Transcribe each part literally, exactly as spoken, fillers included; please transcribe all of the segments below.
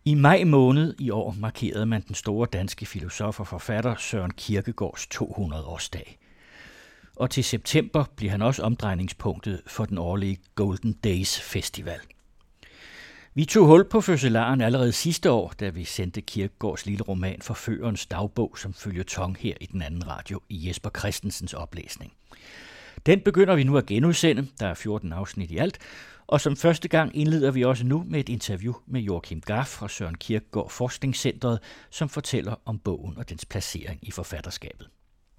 I maj måned i år markerede man den store danske filosof og forfatter Søren Kierkegaards to hundrede årsdag. Og til september bliver han også omdrejningspunktet for den årlige Golden Days Festival. Vi tog hul på fødselaren allerede sidste år, da vi sendte Kierkegaards lille roman Forførerens dagbog som føljeton her i den anden radio i Jesper Christensens oplæsning. Den begynder vi nu at genudsende, der er fjorten afsnit i alt, og som første gang indleder vi også nu med et interview med Joachim Garff fra Søren Kierkegaard Forskningscentret, som fortæller om bogen og dens placering i forfatterskabet.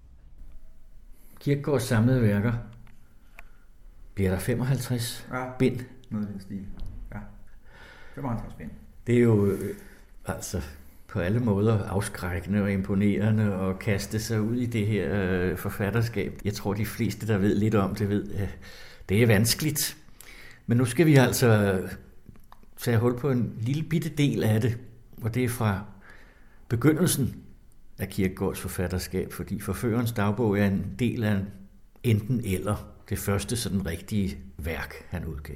Kierkegaards samlede værker, bliver der femoghalvtreds ja, bind? Noget af den stil, ja. femoghalvtreds bind. Det er jo øh, altså på alle måder afskrækkende og imponerende at kaste sig ud i det her øh, forfatterskab. Jeg tror, de fleste, der ved lidt om det, ved, øh, det er vanskeligt. Men nu skal vi altså tage hul på en lille bitte del af det, og det er fra begyndelsen af Kierkegaards forfatterskab, fordi Forførerens dagbog er en del af enten eller det første sådan rigtige værk, han udgav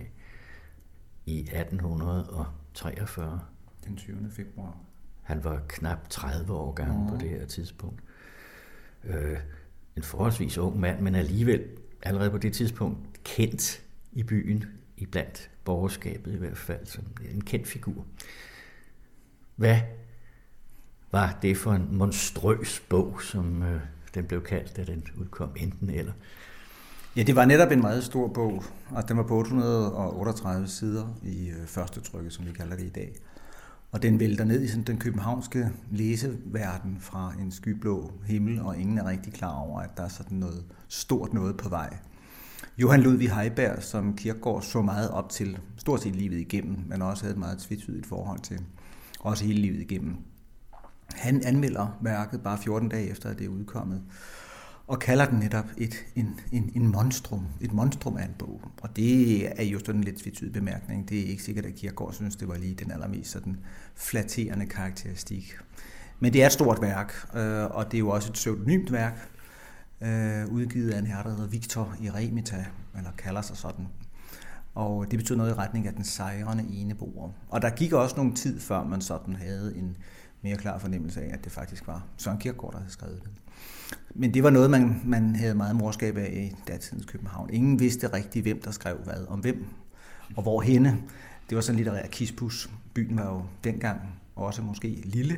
i atten treogfyrre. Den tyvende februar. Han var knap tredive år gammel på det her tidspunkt. Øh, en forholdsvis ung mand, men alligevel allerede på det tidspunkt kendt i byen, i blandt borgerskabet i hvert fald, som en kendt figur. Hvad var det for en monstrøs bog, som øh, den blev kaldt, da den udkom enten eller? Ja, det var netop en meget stor bog, og den var på otte hundrede otteogtredive sider i øh, første trykke, som vi kalder det i dag. Og den vælter ned i sådan, den københavnske læseverden fra en skyblå himmel, og ingen er rigtig klar over, at der er sådan noget stort noget på vej. Johan Ludvig Heiberg, som Kierkegaard så meget op til, stort set livet igennem, men også havde et meget tvetydigt forhold til, også hele livet igennem. Han anmelder værket bare fjorten dage efter, at det er udkommet, og kalder den netop et, en, en, en monstrum, et monstrum af en bog. Og det er jo sådan en lidt tvetydig bemærkning. Det er ikke sikkert, at Kierkegaard synes, det var lige den allermest sådan flatterende karakteristik. Men det er et stort værk, og det er jo også et pseudonymt værk, udgivet af en herre, der hedder Victor Eremita, eller kalder sig sådan. Og det betyder noget i retning af den sejrende eneboer. Og der gik også nogle tid, før man sådan havde en mere klar fornemmelse af, at det faktisk var Søren Kierkegaard, der havde skrevet det. Men det var noget, man, man havde meget morskab af i datidens København. Ingen vidste rigtigt, hvem der skrev hvad om hvem, og hvorhenne. Det var sådan en litterær kispus. Byen var jo dengang også måske lille,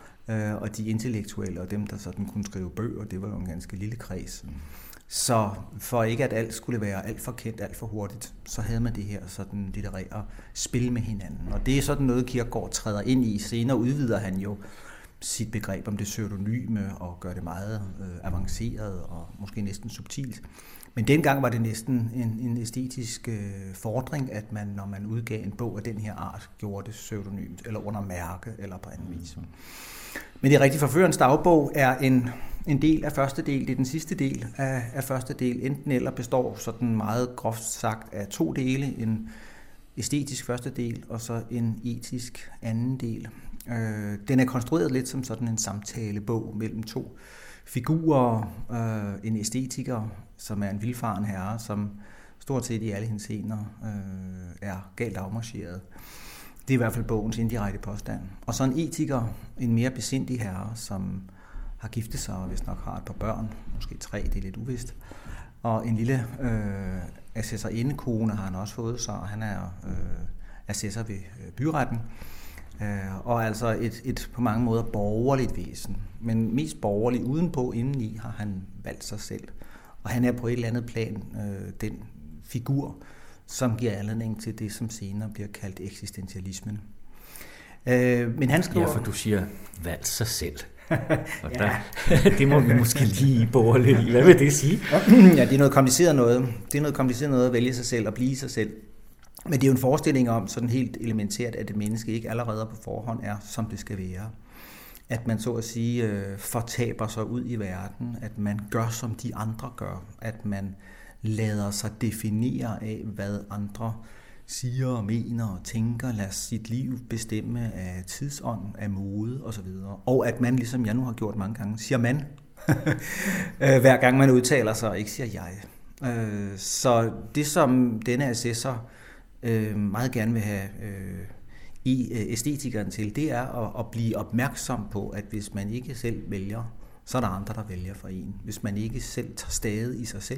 og de intellektuelle og dem, der sådan kunne skrive bøger, det var jo en ganske lille kreds. Så for ikke at alt skulle være alt for kendt, alt for hurtigt, så havde man det her sådan litterære spil med hinanden. Og det er sådan noget, Kierkegaard træder ind i. Senere udvider han jo sit begreb om det pseudonyme og gør det meget øh, avanceret og måske næsten subtilt. Men dengang var det næsten en, en æstetisk øh, fordring, at man, når man udgav en bog af den her art, gjorde det pseudonymt eller under mærke eller på anden vis. Men det rigtige, Forførerens dagbog er en, en del af første del. Det er den sidste del af, af første del. Enten eller består sådan meget groft sagt af to dele. En æstetisk første del og så en etisk anden del. Øh, den er konstrueret lidt som sådan en samtalebog mellem to figurer. Øh, en æstetiker, som er en vildfaren herre, som stort set i alle henseender øh, er galt afmarcheret. Det er i hvert fald bogens indirekte påstand. Og så en etiker, en mere besindig herre, som har giftet sig og vist nok har et par børn, måske tre, det er lidt uvist. Og en lille øh, assessorindekone har han også fået sig, og han er øh, assessor ved øh, byretten. Øh, og altså et, et på mange måder borgerligt væsen, men mest borgerligt udenpå, indeni har han valgt sig selv. Og han er på et eller andet plan øh, den figur, som giver anledning til det, som senere bliver kaldt eksistentialismen. Øh, men han skriver... Ja, for du siger, valgt sig selv. Og ja. der, det må vi måske lige bore lidt i. Hvad vil det sige? Ja, det er noget kompliceret noget. Det er noget kompliceret noget at vælge sig selv og blive sig selv. Men det er jo en forestilling om, sådan helt elementært, at et menneske ikke allerede på forhånd er, som det skal være. At man så at sige øh, fortaber sig ud i verden, at man gør, som de andre gør, at man lader sig definere af, hvad andre siger og mener og tænker, lader sit liv bestemme af tidsånd, af mode osv. Og at man, ligesom jeg nu har gjort mange gange, siger man, hver gang man udtaler sig, ikke siger jeg. Så det, som denne assessor meget gerne vil have i æstetikeren til, det er at, at blive opmærksom på, at hvis man ikke selv vælger, så er der andre, der vælger for en. Hvis man ikke selv tager stadig i sig selv,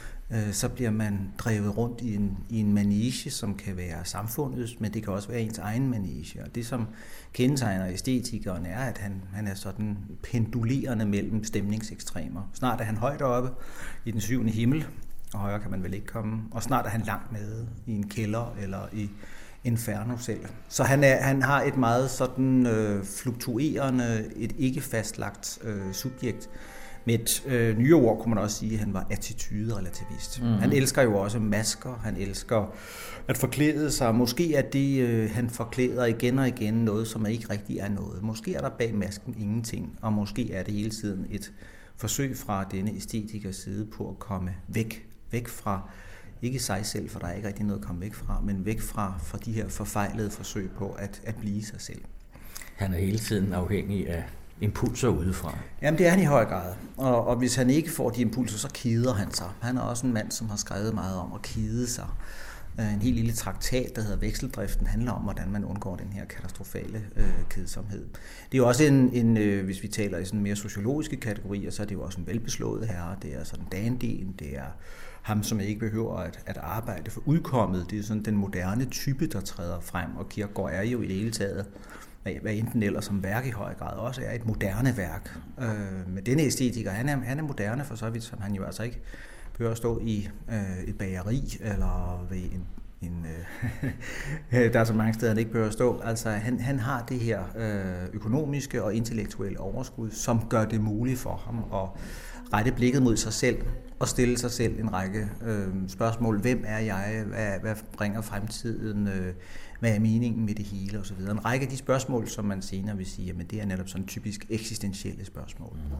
så bliver man drevet rundt i en, i en manege, som kan være samfundets, men det kan også være ens egen manege. Og det, som kendetegner æstetikeren, er, at han, han er sådan pendulerende mellem stemningsekstremer. Snart er han højt oppe i den syvende himmel, og højere kan man vel ikke komme, og snart er han langt nede i en kælder eller i Inferno selv. Så han, er, han har et meget sådan øh, fluktuerende, et ikke fastlagt øh, subjekt. Med et øh, nye ord kunne man også sige, at han var attitude-relativist. Mm-hmm. Han elsker jo også masker, han elsker at forklæde sig. Måske er det, øh, han forklæder igen og igen noget, som ikke rigtig er noget. Måske er der bag masken ingenting, og måske er det hele tiden et forsøg fra denne æstetikers side på at komme væk, væk fra, ikke sig selv, for der er ikke rigtig noget at komme væk fra, men væk fra, fra de her forfejlede forsøg på at, at blive sig selv. Han er hele tiden afhængig af impulser udefra. Jamen det er han i høj grad, og, og hvis han ikke får de impulser, så keder han sig. Han er også en mand, som har skrevet meget om at kede sig. En helt lille traktat, der hedder Vekseldriften, handler om, hvordan man undgår den her katastrofale øh, kedsomhed. Det er jo også en, en øh, hvis vi taler i sådan mere sociologiske kategorier, så er det jo også en velbeslået herre. Det er sådan dandyen, det er ham, som ikke behøver at, at arbejde for udkommet. Det er sådan den moderne type, der træder frem, og Kierkegaard er jo i det hele taget, hvad enten ellers som værk i høj grad også er et moderne værk. Øh, men denne æstetiker, han er, han er moderne for så vidt, som han jo altså ikke behøver at stå i øh, et bageri, eller ved en, en øh, der er så mange steder, han ikke behøver at stå. Altså, han, han har det her øh, økonomiske og intellektuelle overskud, som gør det muligt for ham at rette blikket mod sig selv, og stille sig selv en række øh, spørgsmål. Hvem er jeg? Hvad, hvad bringer fremtiden? Øh, hvad er meningen med det hele? Og så videre. En række af de spørgsmål, som man senere vil sige, jamen det er netop sådan typisk eksistentielle spørgsmål. Mm.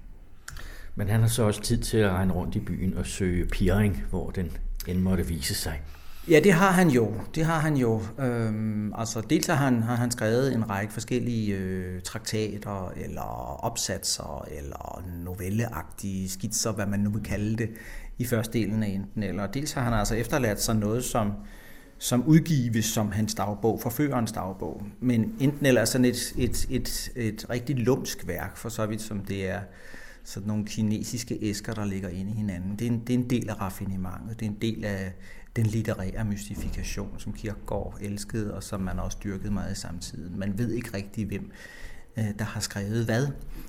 Men han har så også tid til at regne rundt i byen og søge pirring, hvor den end måtte vise sig. Ja, det har han jo. Det har han jo. Øhm, altså, dels har han, har han skrevet en række forskellige øh, traktater, eller opsatser, eller novelleagtige skitser, hvad man nu vil kalde det, i første delen af enten. Eller dels har han altså efterladt sig noget, som, som udgives som hans dagbog, forførerens dagbog. Men enten eller sådan et, et, et, et rigtig lumsk værk, for så vidt som det er sådan nogle kinesiske æsker, der ligger inde i hinanden. Det er en, det er en del af raffinementet, det er en del af den litterære mystifikation, som Kierkegaard elskede, og som man også dyrkede meget i samtiden. Man ved ikke rigtig, hvem der har skrevet hvad.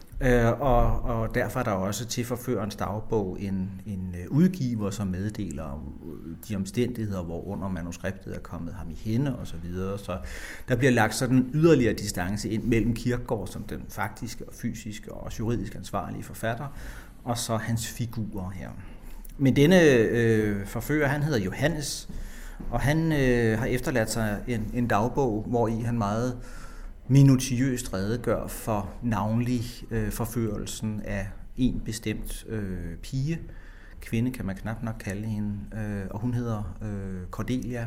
Og, og derfor er der også til forførerens dagbog en, en udgiver, som meddeler de omstændigheder, hvorunder manuskriptet er kommet ham i hænde og så videre. Så der bliver lagt sådan en yderligere distance ind mellem Kierkegaard som den faktiske og fysiske og også juridisk ansvarlige forfatter, og så hans figurer her. Men denne øh, forfører, han hedder Johannes, og han øh, har efterladt sig en, en dagbog, hvor i han meget minutiøst redegør for navnlig øh, forførelsen af en bestemt øh, pige. Kvinde kan man knap nok kalde hende, øh, og hun hedder øh, Cordelia.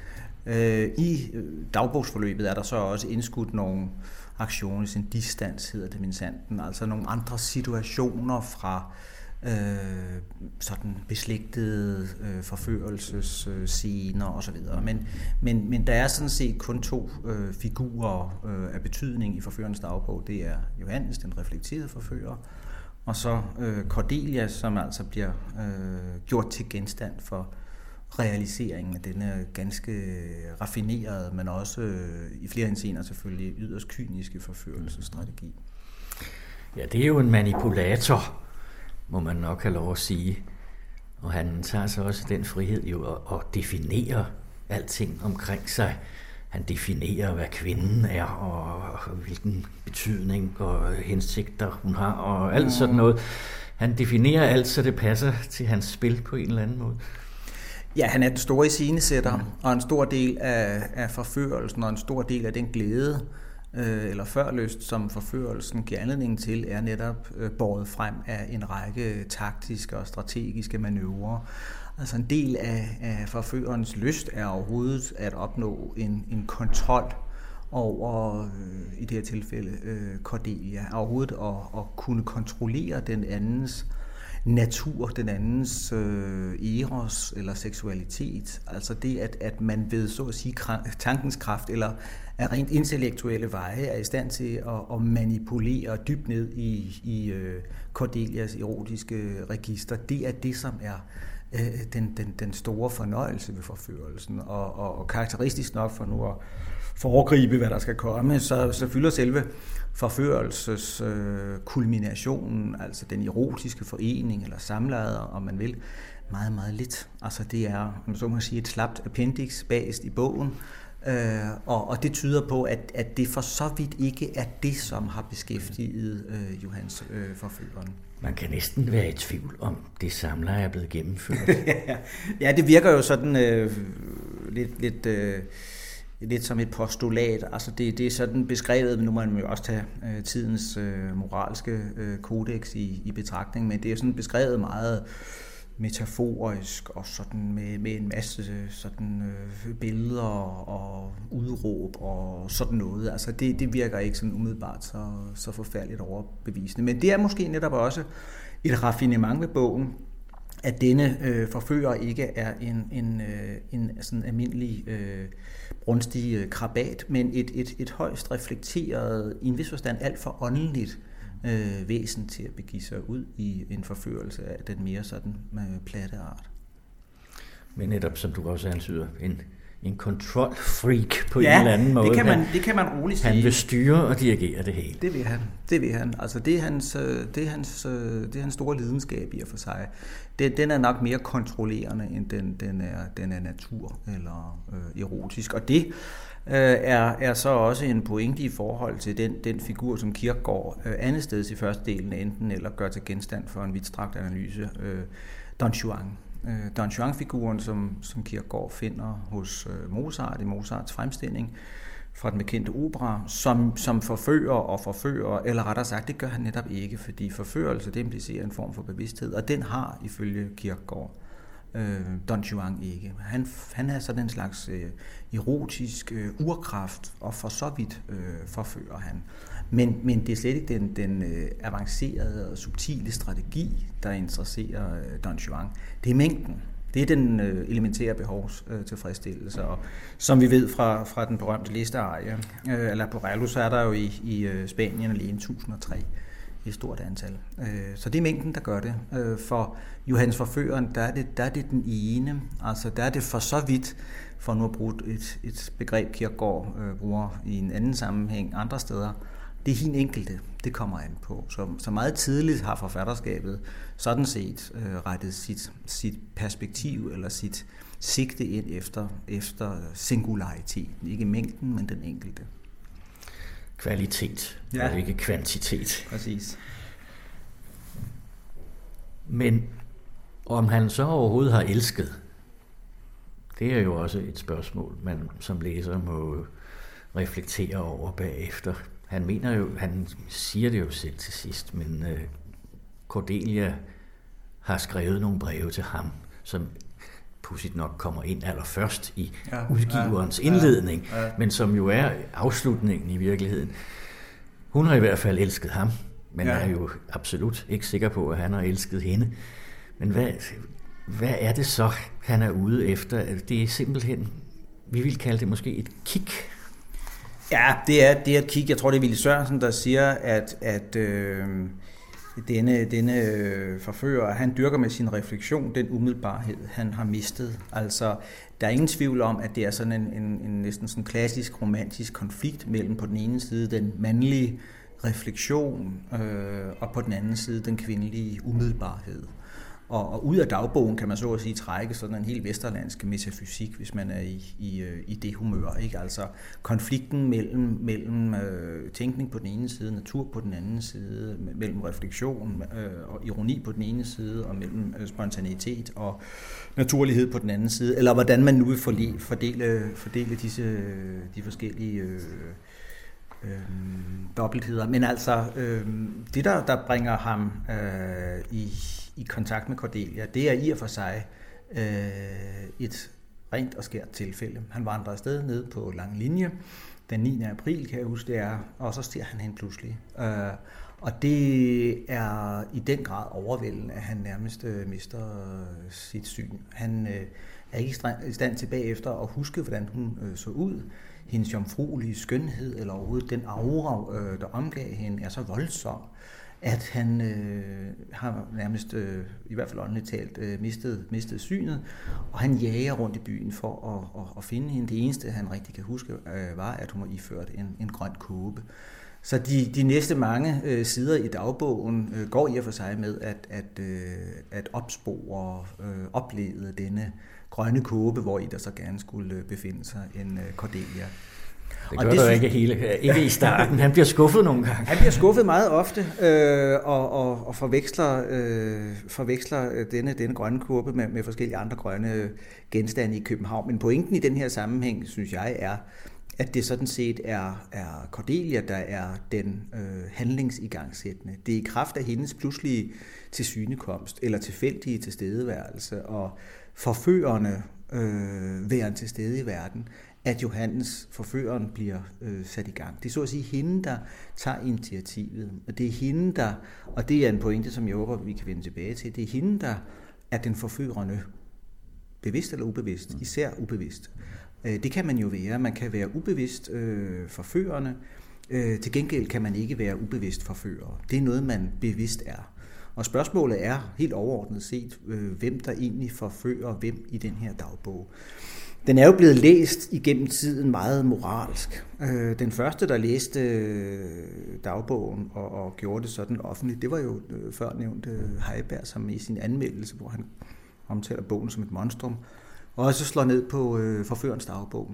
Øh, I dagbogsforløbet er der så også indskudt nogle aktioner, sin distans hedder det minsanden, altså nogle andre situationer fra øh, sådan beslægtede øh, forførelsesscener og så videre. Men, men, men der er sådan set kun to øh, figurer øh, af betydning i forførerens dagbog. Det er Johannes, den reflekterede forfører, og så øh, Cordelia, som altså bliver øh, gjort til genstand for realiseringen af denne ganske raffinerede, men også øh, i flere henseender selvfølgelig yderst kyniske forførelsesstrategi. Ja, det er jo en manipulator, må man nok have lov at sige. Og han tager så også den frihed jo at, at definere alting omkring sig. Han definerer, hvad kvinden er, og, og hvilken betydning og hensigter hun har, og alt sådan noget. Han definerer alt, så det passer til hans spil på en eller anden måde. Ja, han er den store iscenesætter, mm. og en stor del af, af forførelsen, og en stor del af den glæde, øh, eller førlyst, som forførelsen giver anledning til, er netop øh, båret frem af en række taktiske og strategiske manøvrer. Altså en del af, af forførerens lyst er overhovedet at opnå en, en kontrol over, øh, i det her tilfælde, øh, Cordelia. Overhovedet at, at kunne kontrollere den andens natur, den andens øh, eros eller seksualitet. Altså det, at, at man ved, så at sige, tankens kraft eller af rent intellektuelle veje er i stand til at, at manipulere dybt ned i, i øh, Cordelias erotiske register. Det er det, som er øh, den, den, den store fornøjelse ved forførelsen. Og, og, og karakteristisk nok for nu at foregribe, hvad der skal komme, så, så fylder selve forførelses øh, kulminationen, altså den erotiske forening eller samleje, om man vil, meget, meget lidt. Altså det er, så må man sige, et slapt appendix bagerst i bogen, øh, og, og det tyder på, at, at det for så vidt ikke er det, som har beskæftiget øh, Johannes øh, forføreren. Man kan næsten være i tvivl om, det samleje er blevet gennemført. Ja, det virker jo sådan øh, lidt... lidt øh, lidt som et postulat. Altså det, det er sådan beskrevet, men nu må man jo også tage øh, tidens øh, moralske øh, kodex i, i betragtning, men det er sådan beskrevet meget metaforisk og sådan med, med en masse sådan øh, billeder og udråb og sådan noget. Altså det, det virker ikke sådan umiddelbart så, så forfærdeligt overbevisende. Men det er måske netop også et raffinement ved bogen, at denne øh, forfører ikke er en, en, øh, en sådan almindelig øh, brunstig øh, krabat, men et, et, et højst reflekteret, i en vis forstand alt for åndeligt øh, væsen til at begive sig ud i en forførelse af den mere sådan øh, platte art. Men netop, som du også antyder, en, en control-freak på ja, en eller anden måde. Det kan man, det kan man roligt sige. Han vil styre og dirigere det hele. Det vil han. Det vil han. Altså det er hans, det er hans, det er hans store lidenskab i og for sig. Det, den er nok mere kontrollerende end den, den er, den er natur eller øh, erotisk. Og det øh, er, er så også en pointe i forhold til den, den figur, som Kierkegaard øh, andet sted i første delen enten eller gør til genstand for en vidtstrakt analyse, øh, Don Juan. Don Juan-figuren, som, som Kierkegaard finder hos øh, Mozart i Mozarts fremstilling fra den bekendte opera, som, som forfører og forfører, eller rettere sagt, det gør han netop ikke, fordi forførelse, det implicerer en form for bevidsthed, og den har ifølge Kierkegaard øh, Don Juan ikke. Han, han er sådan en slags øh, erotisk øh, urkraft, og for så vidt øh, forfører han. Men, men det er slet ikke den, den øh, avancerede og subtile strategi, der interesserer øh, Don Juan. Det er mængden. Det er den øh, elementære behovstilfredsstillelse. Øh, og som vi ved fra, fra den berømte listearie, øh, eller Porello, så er der jo i, i øh, Spanien alene tusind og tre et stort antal. Øh, så det er mængden, der gør det. Øh, for Johannes forføreren, der er, det, der er det den ene. Altså der er det for så vidt, for nu at bruge et, et begreb, Kierkegaard øh, bruger i en anden sammenhæng andre steder, det er hin enkelte, det kommer an på. Så, så meget tidligt har forfatterskabet sådan set øh, rettet sit, sit perspektiv eller sit sigte ind efter, efter singulariteten. Ikke mængden, men den enkelte. Kvalitet, ja. Og ikke kvantitet. Præcis. Men om han så overhovedet har elsket, det er jo også et spørgsmål, man som læser må reflektere over bagefter. Han mener jo, han siger det jo selv til sidst, men uh, Cordelia har skrevet nogle breve til ham, som pudsigt nok kommer ind allerførst i ja, udgiverens ja, indledning, ja, ja. Men som jo er afslutningen i virkeligheden. Hun har i hvert fald elsket ham, men ja. Er jo absolut ikke sikker på, at han har elsket hende. Men hvad, hvad er det så, han er ude efter? Det er simpelthen, vi vil kalde det måske et kick. Ja, det er, det er et kig. Jeg tror, det er Ville Sørensen, der siger, at, at øh, denne, denne øh, forfører, han dyrker med sin refleksion den umiddelbarhed, han har mistet. Altså, der er ingen tvivl om, at det er sådan en, en, en næsten sådan klassisk romantisk konflikt mellem på den ene side den mandlige refleksion øh, og på den anden side den kvindelige umiddelbarhed. Og, og ud af dagbogen kan man så at sige trække sådan en helt vesterlandsk metafysik, hvis man er i, i, i det humør. Ikke? Altså konflikten mellem, mellem øh, tænkning på den ene side, natur på den anden side, mellem refleksion øh, og ironi på den ene side, og mellem øh, spontanitet og naturlighed på den anden side. Eller hvordan man nu vil fordele, fordele, fordele disse de forskellige øh, øh, dobbeltheder. Men altså, øh, det der, der bringer ham øh, i i kontakt med Cordelia, det er i og for sig øh, et rent og skært tilfælde. Han vandrer afsted ned på lang linje. den niende april, kan jeg huske, det er, og så ser han hende pludselig. Øh, og det er i den grad overvældende, at han nærmest øh, mister øh, sit syn. Han øh, er ikke i stand til bagefter at huske, hvordan hun øh, så ud. Hendes jomfruelige skønhed, eller overhovedet den aura, øh, der omgav hende, er så voldsom, at han øh, har nærmest, øh, i hvert fald åndeligt talt, øh, mistet, mistet synet, og han jager rundt i byen for at, at, at finde hende. Det eneste, han rigtig kan huske, øh, var, at hun var iført en, en grøn kåbe. Så de, de næste mange øh, sider i dagbogen øh, går i og for sig med at, at, øh, at opspore øh, opleve denne grønne kåbe, hvor i der så gerne skulle befinde sig en øh, Cordelia. Det gør det ikke hele, ikke i starten. Han bliver skuffet nogle gange. Han bliver skuffet meget ofte øh, og, og, og forveksler, øh, forveksler denne, denne grønne kurve med, med forskellige andre grønne genstande i København. Men pointen i den her sammenhæng, synes jeg, er, at det sådan set er, er Cordelia, der er den øh, handlingsigangsættende. Det er i kraft af hendes pludselige tilsynekomst eller tilfældige tilstedeværelse og forførende øh, væren til stede i verden, at Johannes, forføreren, bliver øh, sat i gang. Det er så at sige hende, der tager initiativet. Og det er hende, der, og det er en pointe, som jeg håber, vi kan vende tilbage til, det er hende, der er den forførende, bevidst eller ubevidst, især ubevidst. Øh, det kan man jo være. Man kan være ubevidst øh, forførende. Øh, til gengæld kan man ikke være ubevidst forfører. Det er noget, man bevidst er. Og spørgsmålet er helt overordnet set, øh, hvem der egentlig forfører hvem i den her dagbog. Den er jo blevet læst igennem tiden meget moralsk. Den første, der læste dagbogen og, og gjorde det sådan offentligt, det var jo før nævnte Heiberg, som i sin anmeldelse, hvor han omtaler bogen som et monstrum, og også slår ned på øh, forførens dagbog,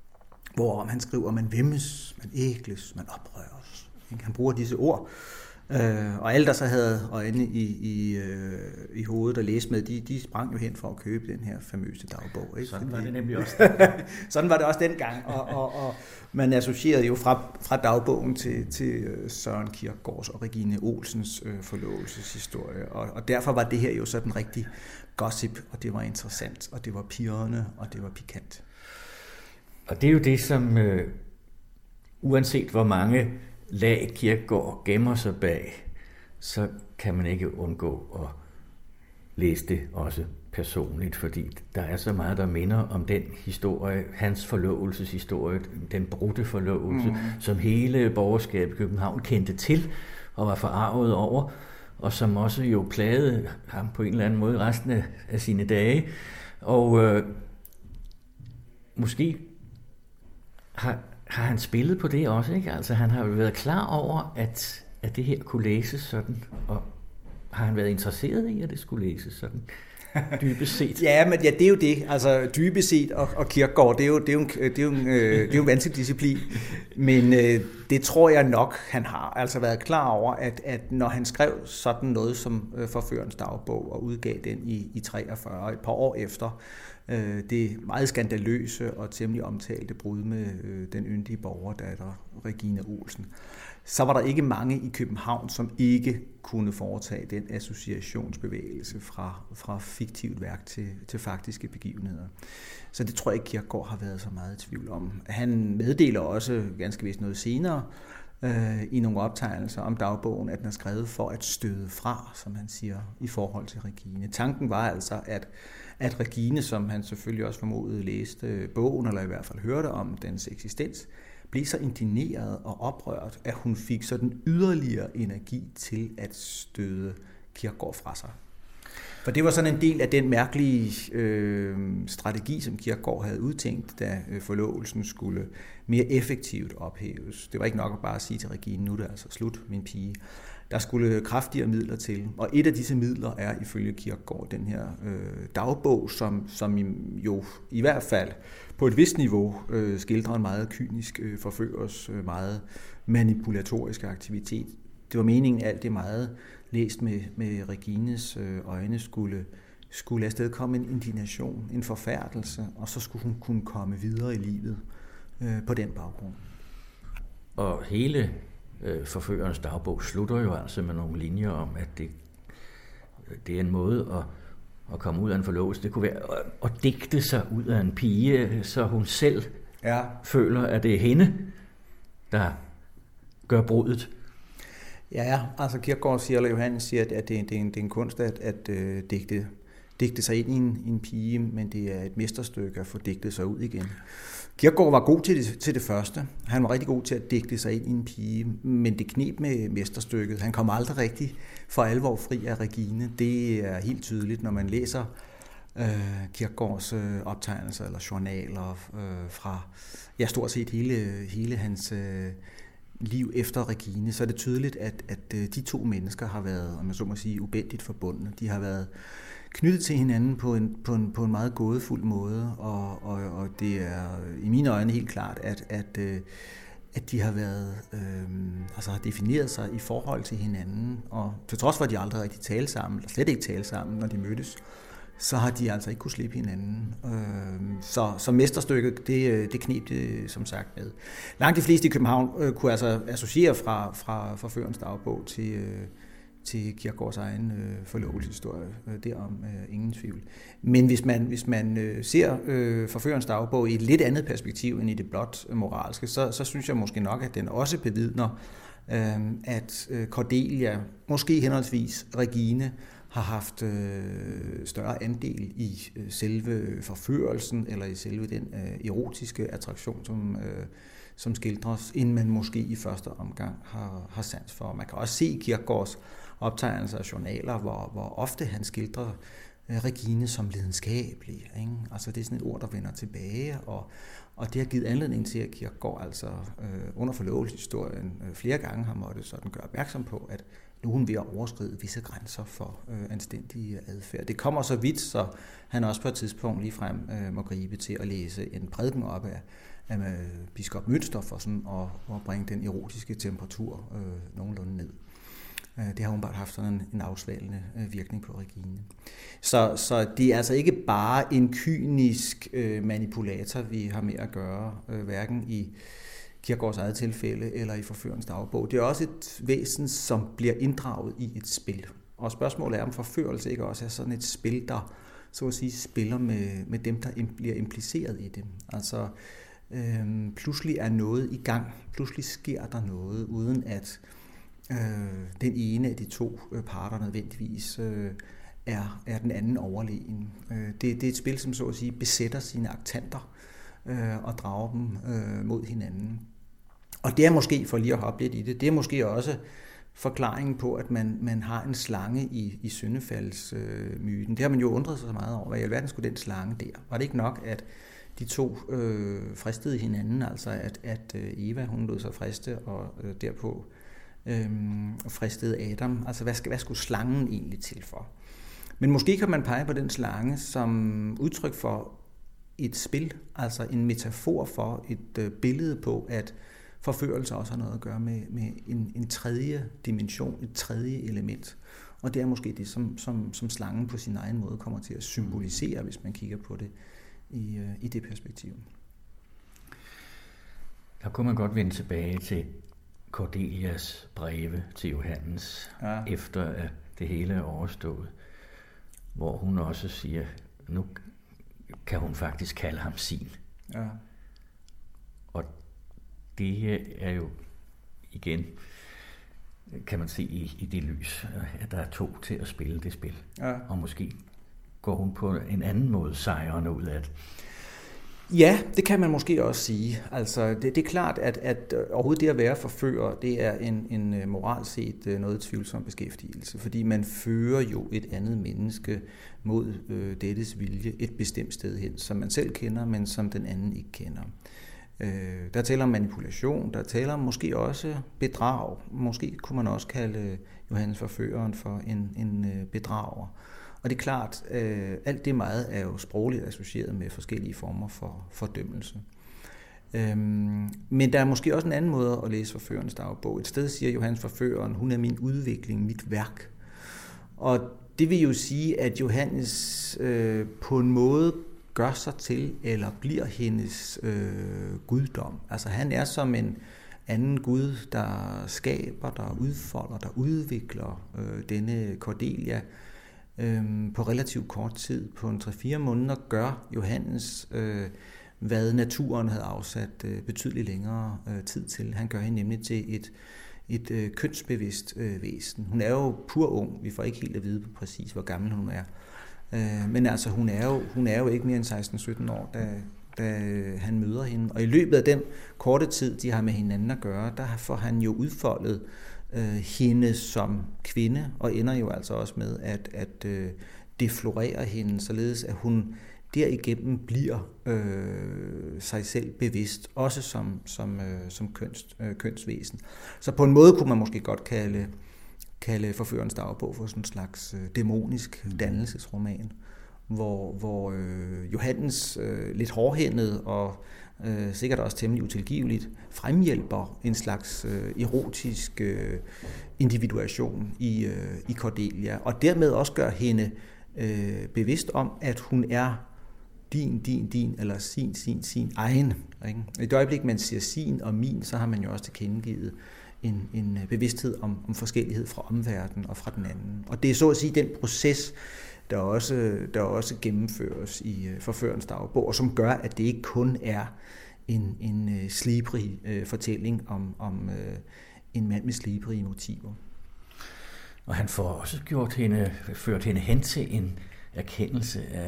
hvor han skriver, man vemmes, man ægles, man oprøres. Han bruger disse ord. Øh, og alle, der så havde øjne i, i, øh, i hovedet og læste med, de, de sprang jo hen for at købe den her famøse dagbog. Ikke? Sådan var det nemlig også. Sådan var det også dengang, og, og, og man associerede jo fra, fra dagbogen til, til Søren Kierkegaards og Regine Olsens øh, forlovelseshistorie, og, og derfor var det her jo sådan rigtig gossip, og det var interessant, og det var pirrende, og det var pikant. Og det er jo det, som øh, uanset hvor mange lag Kierkegaard gemmer sig bag, så kan man ikke undgå at læse det også personligt, fordi der er så meget, der minder om den historie, hans forlovelseshistorie, den brudte forlovelse, mm. som hele borgerskabet i København kendte til og var forarvet over, og som også jo plagede ham på en eller anden måde resten af, af sine dage. Og øh, måske har Har han spillet på det også, ikke? Altså han har jo været klar over, at, at det her kunne læses sådan, og har han været interesseret i, at det skulle læses sådan, dybest set? Ja, men ja, det er jo det. Altså dybest set og, og Kierkegaard, det er jo, det er jo en, det er jo en, det er jo en vanskelig disciplin, men øh, det tror jeg nok, han har altså været klar over, at, at når han skrev sådan noget som øh, Forførens dagbog og udgav den i, i treogfyrre, et par år efter, det meget skandaløse og temmelig omtalte brud med den yndige borgerdatter Regine Olsen, så var der ikke mange i København, som ikke kunne foretage den associationsbevægelse fra, fra fiktivt værk til, til faktiske begivenheder. Så det tror jeg ikke, Kierkegaard har været så meget i tvivl om. Han meddeler også ganske vist noget senere øh, i nogle optegnelser om dagbogen, at den er skrevet for at støde fra, som han siger, i forhold til Regine. Tanken var altså, at at Regine, som han selvfølgelig også formodede læste bogen, eller i hvert fald hørte om dens eksistens, blev så indigneret og oprørt, at hun fik sådan yderligere energi til at støde Kierkegaard fra sig. For det var sådan en del af den mærkelige øh, strategi, som Kierkegaard havde udtænkt, da øh, forlovelsen skulle mere effektivt ophæves. Det var ikke nok at bare sige til Regine, nu er det altså slut, min pige. Der skulle kraftigere midler til, og et af disse midler er ifølge Kierkegaard den her øh, dagbog, som, som jo i hvert fald på et vist niveau øh, skildrer en meget kynisk øh, forførers øh, meget manipulatoriske aktivitet. Det var meningen, at alt det meget læst med, med Regines øh, øjne skulle, skulle afstedkomme en indignation, en forfærdelse, og så skulle hun kunne komme videre i livet øh, på den baggrund. Og hele øh, forførerens dagbog slutter jo altså med nogle linjer om, at det, det er en måde at, at komme ud af en forlovelse. Det kunne være at, at digte sig ud af en pige, så hun selv ja. føler, at det er hende, der gør brudet. Ja, altså Kierkegaard siger, eller Johannes siger, at det er, det er, en, det er en kunst at, at uh, digte, digte sig ind i en, i en pige, men det er et mesterstykke at få digtet sig ud igen. Kierkegaard var god til det, til det første. Han var rigtig god til at digte sig ind i en pige, men det kneb med mesterstykket. Han kom aldrig rigtig for alvor fri af Regine. Det er helt tydeligt, når man læser øh, Kierkegaards øh, optegnelser eller journaler øh, fra ja, stort set hele, hele hans øh, liv efter Regine, så er det tydeligt, at, at de to mennesker har været, om jeg så må sige, ubændigt forbundne. De har været knyttet til hinanden på en, på en, på en meget gådefuld måde, og, og, og det er i mine øjne helt klart, at, at, at de har været, øh, altså har defineret sig i forhold til hinanden, og til trods for, at de aldrig rigtig talte sammen, eller slet ikke talte sammen, når de mødtes, så har de altså ikke kunne slippe hinanden. Så, så mesterstykket, det, det kneb det som sagt med. Langt de fleste i København kunne altså associere fra, fra Forførerens dagbog til, til Kierkegaards egen forlovelseshistorie. Derom ingen tvivl. Men hvis man, hvis man ser Forførerens dagbog i et lidt andet perspektiv end i det blot moralske, så, så synes jeg måske nok, at den også bevidner, at Cordelia, måske henholdsvis Regine, har haft øh, større andel i øh, selve forførelsen eller i selve den øh, erotiske attraktion, som, øh, som skildres, end man måske i første omgang har, har sans for. Man kan også se i Kierkegaards optegnelser og journaler, hvor, hvor ofte han skildrer øh, Regine som lidenskabelig. Ikke? Altså det er sådan et ord, der vender tilbage, og, og det har givet anledning til, at Kierkegaard altså øh, under forlovelseshistorien øh, flere gange har måttet sådan gøre opmærksom på, at nu er hun ved at overskride visse grænser for øh, anstændig adfærd. Det kommer så vidt, så han også på et tidspunkt ligefrem øh, må gribe til at læse en prædiken op af, af øh, biskop Münster for sådan at, at bringe den erotiske temperatur øh, nogenlunde ned. Øh, det har hun bare haft sådan en, en afsvalende øh, virkning på Regine. Så, så det er altså ikke bare en kynisk øh, manipulator, vi har med at gøre, øh, hverken i Kierkegaards eget tilfælde eller i Forførerens dagbog. Det er også et væsen, som bliver inddraget i et spil. Og spørgsmålet er, om forførelse ikke også er sådan et spil, der så at sige spiller med, med dem, der bliver impliceret i det. Altså øh, pludselig er noget i gang. Pludselig sker der noget, uden at øh, den ene af de to parter nødvendigvis øh, er, er den anden overlegen. Øh, det, det er et spil, som så at sige besætter sine aktanter øh, og drager dem øh, mod hinanden. Og det er måske, for lige at hoppe lidt i det, det er måske også forklaringen på, at man, man har en slange i, i syndefaldsmyten. Øh, det har man jo undret sig så meget over. Hvad i alverden skulle den slange der? Var det ikke nok, at de to øh, fristede hinanden, altså at, at Eva, hun lod sig friste, og øh, derpå øh, fristede Adam? Altså hvad, skal, hvad skulle slangen egentlig til for? Men måske kan man pege på den slange som udtryk for et spil, altså en metafor for et øh, billede på, at forførelse også har noget at gøre med, med en, en tredje dimension, et tredje element. Og det er måske det, som, som, som slangen på sin egen måde kommer til at symbolisere, hvis man kigger på det i, øh, i det perspektiv. Der kunne man godt vende tilbage til Cordelias breve til Johannes, ja. Efter at det hele er overstået, hvor hun også siger, nu kan hun faktisk kalde ham sin. Ja. Og det er jo igen, kan man se i, i det lys, at der er to til at spille det spil. Ja. Og måske går hun på en anden måde sejrende ud af det. Ja, det kan man måske også sige. Altså, det, det er klart, at, at overhovedet det at være forfører, det er en, en moralt set noget tvivlsom beskæftigelse, fordi man fører jo et andet menneske mod øh, dettes vilje et bestemt sted hen, som man selv kender, men som den anden ikke kender. Øh, der taler om manipulation, der taler om måske også bedrag. Måske kunne man også kalde Johannes forføreren for en, en bedrager. Og det er klart, øh, alt det meget er jo sprogligt associeret med forskellige former for fordømmelse. Øhm, men der er måske også en anden måde at læse Forførerens dagbog. Et sted siger Johannes forføreren, hun er min udvikling, mit værk. Og det vil jo sige, at Johannes øh, på en måde gør sig til, eller bliver hendes øh, guddom. Altså han er som en anden gud, der skaber, der udfolder, der udvikler øh, denne Cordelia. Øhm, på relativt kort tid, på en tre fire måneder, gør Johannes øh, hvad naturen havde afsat øh, betydeligt længere øh, tid til. Han gør hende nemlig til et, et øh, kønsbevidst øh, væsen. Hun er jo pur ung, vi får ikke helt at vide præcis, hvor gammel hun er. Øh, men altså, hun er, jo, hun er jo ikke mere end seksten sytten år, da, da han møder hende. Og i løbet af den korte tid, de har med hinanden at gøre, der får han jo udfoldet øh, hende som kvinde, og ender jo altså også med at, at øh, deflorere hende, således at hun derigennem bliver øh, sig selv bevidst, også som, som, øh, som køns, øh, kønsvæsen. Så på en måde kunne man måske godt kalde, kalde Forførerens dagbog for sådan en slags øh, dæmonisk dannelsesroman, hvor, hvor øh, Johannes øh, lidt hårdhændet og øh, sikkert også temmelig utilgiveligt fremhjælper en slags øh, erotisk øh, individuation i, øh, i Cordelia, og dermed også gør hende øh, bevidst om, at hun er din, din, din, eller sin, sin, sin egen. Ikke? I det øjeblik, man siger sin og min, så har man jo også tilkendegivet en, en bevidsthed om, om forskellighed fra omverdenen og fra den anden. Og det er så at sige den proces, der også, der også gennemføres i uh, Forførerens dagbog, og som gør, at det ikke kun er en, en uh, slibrig uh, fortælling om, om uh, en mand med slibrige motiver. Og han får også gjort hende, ført hende hen til en erkendelse af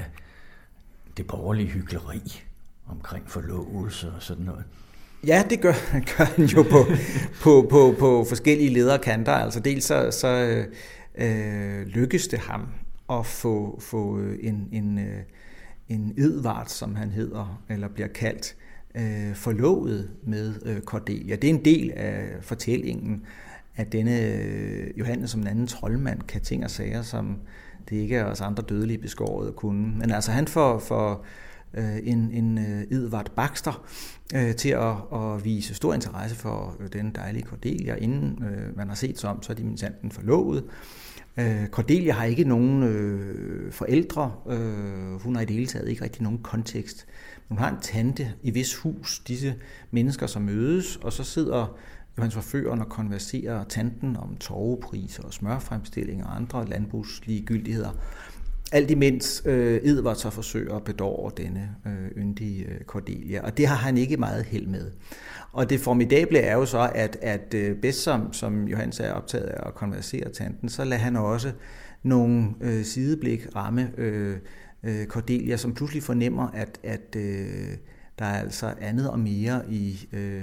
det borgerlige hykleri omkring forlovelse og sådan noget. Ja, det gør, gør han jo på, på, på, på forskellige lederkanter. Altså dels så, så øh, lykkes det ham at få, få en, en, en Edvard, som han hedder, eller bliver kaldt, øh, forlovet med øh, Cordelia. Det er en del af fortællingen, at denne Johannes som en anden troldmand kan ting og sager, som det ikke er os andre dødelige beskåret at kunne. Men altså han får, får øh, en, en Edvard Baxter øh, til at, at vise stor interesse for øh, den dejlige Cordelia. Inden øh, man har set sig om, så er de minsanden forlovet. Øh, Cordelia har ikke nogen øh, forældre. Øh, hun har i det hele taget ikke rigtig nogen kontekst. Hun har en tante i hvis hus, disse mennesker som mødes, og så sidder Johannes Forføreren og konverserer tanten om torvepriser og smørfremstilling og andre landbrugsligegyldigheder. Alt imens øh, Edvard så forsøger at bedåre denne øh, yndige øh, Cordelia, og det har han ikke meget held med. Og det formidable er jo så, at, at øh, bedst som, som Johannes er optaget af at konversere tanten, så lader han også nogle øh, sideblik ramme øh, øh, Cordelia, som pludselig fornemmer, at, at øh, der er altså andet og mere i øh,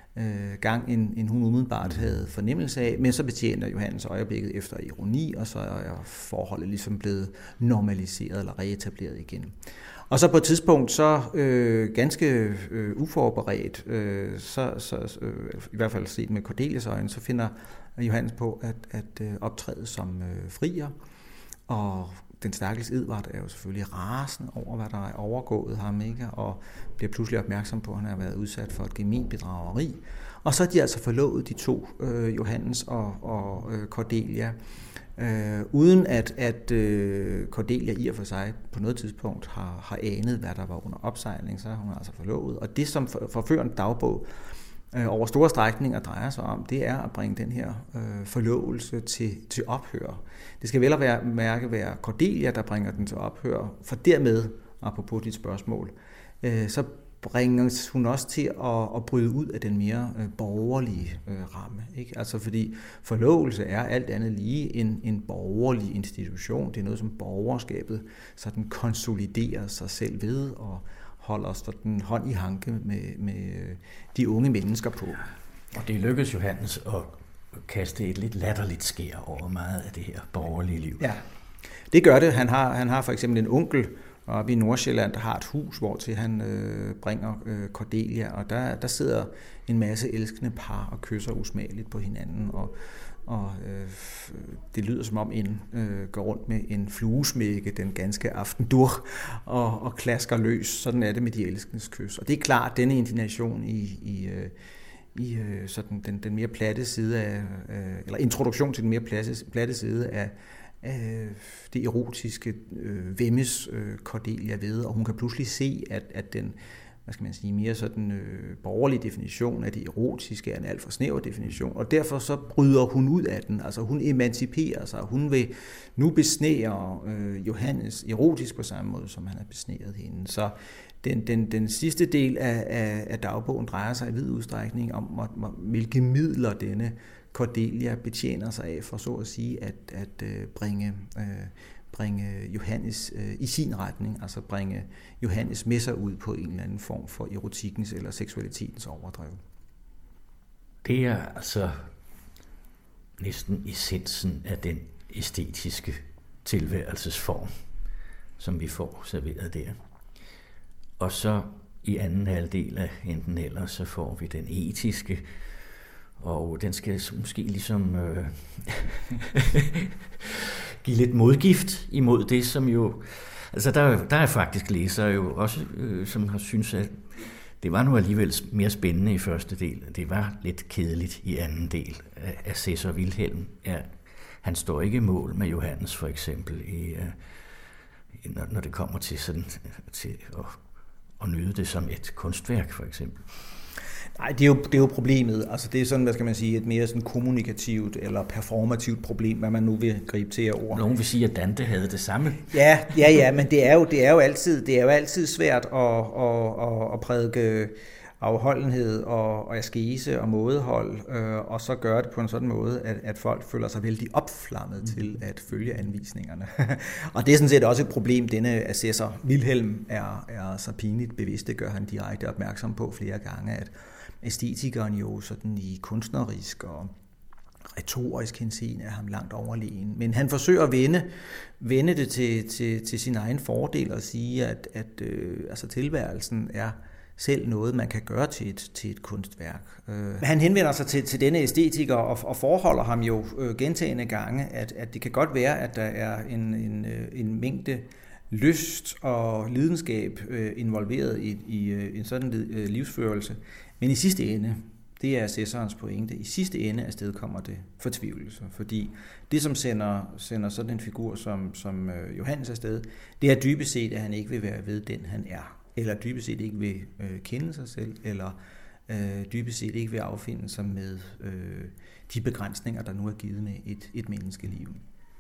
gang, end, end hun umiddelbart havde fornemmelse af, men så betjener Johannes øjeblikket efter ironi, og så er forholdet ligesom blevet normaliseret eller reetableret igen. Og så på et tidspunkt, så øh, ganske øh, uforberedt, øh, så, så øh, i hvert fald set med Cordelias øjne, så finder Johannes på at, at øh, optræde som øh, frier, og den stakkels Edvard er jo selvfølgelig rasende over, hvad der er overgået ham, ikke? Og bliver pludselig opmærksom på, at han har været udsat for et gement bedrageri. Og så er de altså forlovet, de to, øh, Johannes og, og øh, Cordelia, øh, uden at, at øh, Cordelia i og for sig på noget tidspunkt har, har anet, hvad der var under opsejling, så er hun altså forlovet. Og det, som Forførerens dagbog øh, over store strækninger drejer sig om, det er at bringe den her øh, forlovelse til, til ophør. Det skal vel at være, mærke være Cordelia, der bringer den til ophør, for dermed, apropos dit spørgsmål, øh, så bringes hun også til at, at bryde ud af den mere øh, borgerlige øh, ramme. Ikke? Altså fordi forlovelse er alt andet lige en, en borgerlig institution. Det er noget, som borgerskabet sådan konsoliderer sig selv ved og holder sådan hånd i hanke med, med de unge mennesker på. Og det lykkedes Johannes at kaste et lidt latterligt skær over meget af det her borgerlige liv. Ja, det gør det. Han har, han har for eksempel en onkel oppe i Nordsjælland, der har et hus, hvor til han øh, bringer øh, Cordelia, og der, der sidder en masse elskende par og kysser usmageligt på hinanden, og, og øh, det lyder som om en øh, går rundt med en fluesmække den ganske aften dur, og, og klasker løs. Sådan er det med de elskendes kys. Og det er klart, denne indignation i, i øh, i øh, sådan den, den mere platte side af, øh, eller introduktion til den mere platte, platte side af, af det erotiske øh, vemmes øh, Cordelia ved, og hun kan pludselig se, at, at den hvad skal man sige, mere sådan øh, borgerlig definition af det erotiske, er en alt for snæver definition, og derfor så bryder hun ud af den, altså hun emanciperer sig, hun vil nu besnære øh, Johannes erotisk på samme måde, som han har besnæret hende. Så den, den, den sidste del af, af, af dagbogen drejer sig i vid udstrækning om, om, om hvilke midler denne Cordelia betjener sig af, for så at sige, at, at øh, bringe... Øh, bringe Johannes øh, i sin retning, altså bringe Johannes med sig ud på en eller anden form for erotikkens eller seksualitetens overdrev. Det er altså næsten essensen af den æstetiske tilværelsesform, som vi får serveret der. Og så i anden halvdel af enten eller, så får vi den etiske, og den skal måske ligesom øh, give lidt modgift imod det, som jo... Altså der, der er faktisk læsere jo også, øh, som har syntes, at det var nu alligevel mere spændende i første del. Det var lidt kedeligt i anden del af Cæsar Wilhelm. Ja, han står ikke i mål med Johannes for eksempel, i, uh, når, når det kommer til, sådan, til at, at nyde det som et kunstværk for eksempel. Nej, det er, jo, det er jo problemet. Altså det er sådan, hvad skal man sige, et mere sådan kommunikativt eller performativt problem, hvad man nu vil gribe til af ord. Nogen vil sige, at Dante havde det samme. Ja, ja, ja, men det er jo, det er jo altid, det er jo altid svært at, at, at, at prædike afholdenhed og, og askese og mådehold, øh, og så gøre det på en sådan måde, at, at folk føler sig vældig opflammet mm. til at følge anvisningerne. Og det er sådan set også et problem, denne assessor Wilhelm er, er så pinligt bevidst, det gør han direkte opmærksom på flere gange, at æstetikeren jo sådan i kunstnerisk og retorisk henseende er ham langt overlegen. Men han forsøger at vende, vende det til, til, til sin egen fordel og sige, at, at øh, altså tilværelsen er selv noget, man kan gøre til et, til et kunstværk. Øh, han henvender sig til, til denne æstetiker og, og forholder ham jo øh, gentagne gange, at, at det kan godt være, at der er en, en, en mængde lyst og lidenskab øh, involveret i, i øh, en sådan øh, livsførelse. Men i sidste ende, det er Cæsarens pointe, i sidste ende afsted kommer det fortvivlelse, fordi det, som sender, sender sådan en figur som, som øh, Johannes afsted, det er dybest set, at han ikke vil være ved den, han er, eller dybest set ikke vil øh, kende sig selv, eller øh, dybest set ikke vil affinde sig med øh, de begrænsninger, der nu er givet med et, et menneskeliv.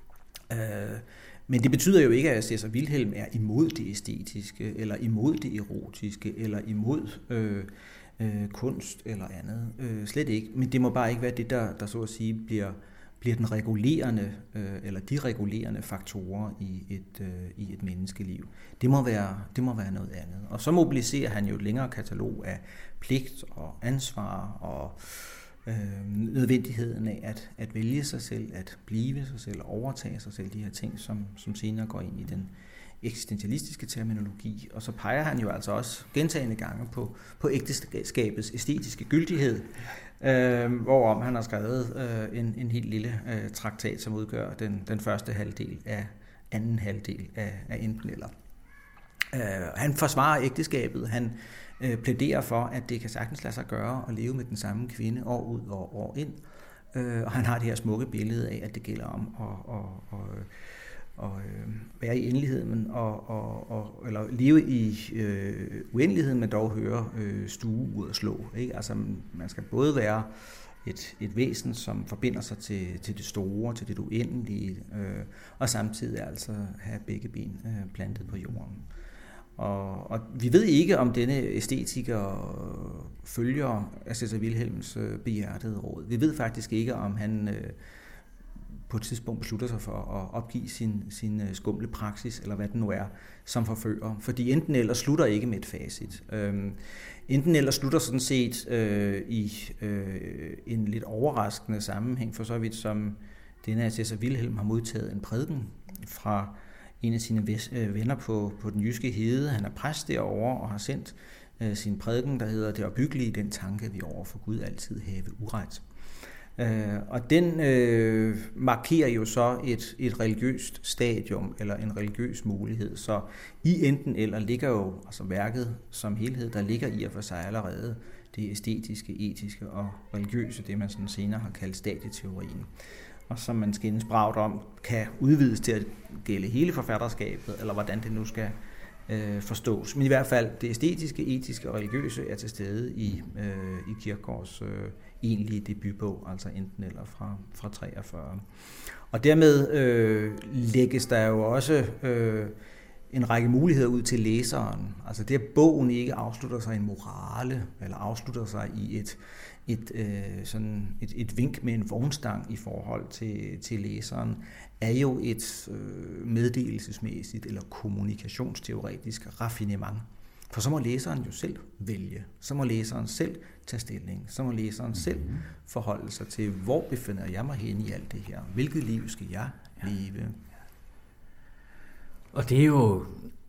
Øh, Men det betyder jo ikke, at Cæsar Wilhelm er imod det æstetiske, eller imod det erotiske, eller imod øh, øh, kunst eller andet. Øh, slet ikke. Men det må bare ikke være det, der, der så at sige bliver, bliver den regulerende, øh, eller de regulerende faktorer i et, øh, i et menneskeliv. Det må, være, det må være noget andet. Og så mobiliserer han jo et længere katalog af pligt og ansvar og Øh, nødvendigheden af at, at vælge sig selv, at blive sig selv, overtage sig selv, de her ting, som, som senere går ind i den eksistentialistiske terminologi. Og så peger han jo altså også gentagne gange på, på ægteskabets æstetiske gyldighed, øh, hvorom han har skrevet øh, en, en helt lille øh, traktat, som udgør den, den første halvdel af anden halvdel af, af enten eller. Øh, han forsvarer ægteskabet, han øh, plæderer for, at det kan sagtens lade sig gøre at leve med den samme kvinde år ud og år ind. Øh, og han har det her smukke billede af, at det gælder om at, at, at, at, at være i endelighed, men og, og, og, eller leve i øh, uendelighed, men dog høre øh, stue ud og slå. Ikke? Altså, man skal både være et, et væsen, som forbinder sig til, til det store, til det uendelige, øh, og samtidig altså have begge ben øh, plantet på jorden. Og, og vi ved ikke, om denne æstetiker følger Cæsar Wilhelms øh, behjertede råd. Vi ved faktisk ikke, om han øh, på et tidspunkt beslutter sig for at opgive sin, sin skumle praksis, eller hvad det nu er, som forfører. Fordi enten eller slutter ikke med et facit. Øhm, enten eller slutter sådan set øh, i øh, en lidt overraskende sammenhæng, for så vidt som denne af Cæsar Wilhelm har modtaget en prædiken fra en af sine venner på, på den jyske hede. Han er præst derovre og har sendt øh, sin prædiken, der hedder "Det opbyggelige, den tanke, vi over for Gud altid have uret". Øh, og den øh, markerer jo så et, et religiøst stadium, eller en religiøs mulighed. Så i enten eller ligger jo altså værket som helhed, der ligger i og for sig allerede det æstetiske, etiske og religiøse, det man sådan senere har kaldt stadieteorien, og som man skændes bragt om, kan udvides til at gælde hele forfatterskabet, eller hvordan det nu skal øh, forstås. Men i hvert fald det æstetiske, etiske og religiøse er til stede i, øh, i Kierkegaards øh, egentlige debutbog, altså enten eller fra, fra treogfyrre. Og dermed øh, lægges der jo også øh, en række muligheder ud til læseren. Altså det, at bogen ikke afslutter sig i en morale, eller afslutter sig i et, et, øh, sådan et, et vink med en vognstang i forhold til, til læseren, er jo et øh, meddelelsesmæssigt eller kommunikationsteoretisk raffinement. For så må læseren jo selv vælge. Så må læseren selv tage stilling. Så må læseren selv forholde sig til, hvor befinder jeg mig henne i alt det her? Hvilket liv skal jeg leve? Og det er jo,